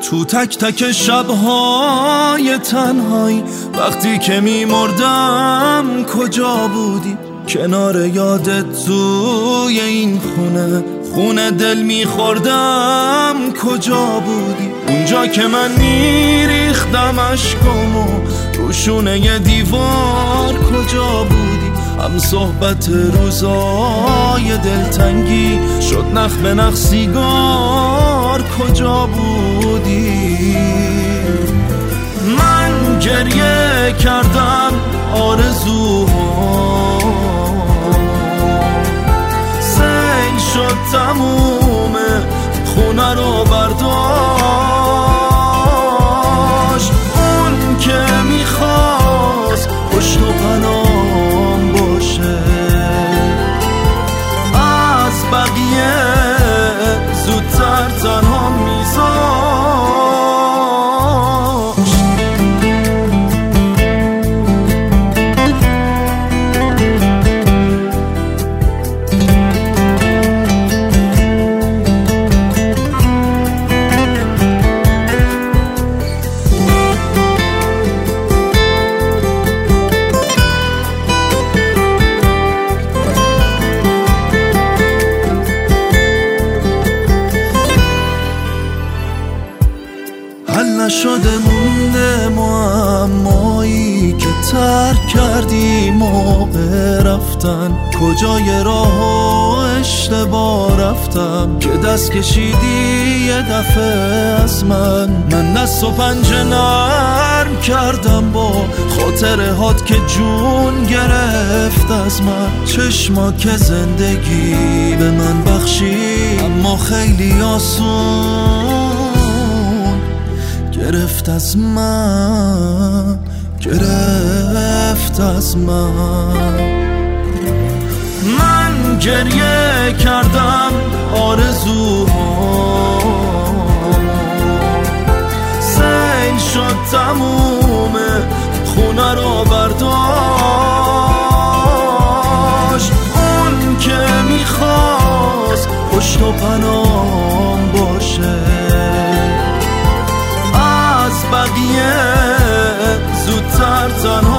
تو تک تک شب‌های تنهایی، وقتی که می‌مردم کجا بودی؟ کنار یادت توی این خونه دل می‌خوردم کجا بودی؟ اونجا که من میریختم اشکامو روشونه ی دیوار کجا بودی؟ هم صحبت روزای دلتنگی شد نخ به نخ سیگار کجا بودی؟ من گریه کردم آرزوها سیل شد تموم خونه رو برداشت. اون که میخواست پشت و پنام باشه از بقیه زودتر تنها میذاشت. حل نشده مونده معمایی که ترک کردی موقع رفتن. کجای راه و اشتباه رفتم که دست کشیدی یه دفعه از من دست و پنجه نرم کردم با خاطره هات که جون گرفت از من. چشما که زندگی به من بخشی اما خیلی آسون گرفت از من. من گریه کردم آرزوها سیل شد تموم خونه رو برداشت. اون که میخواست پشت و پنام باشه از بقیه زودتر تنها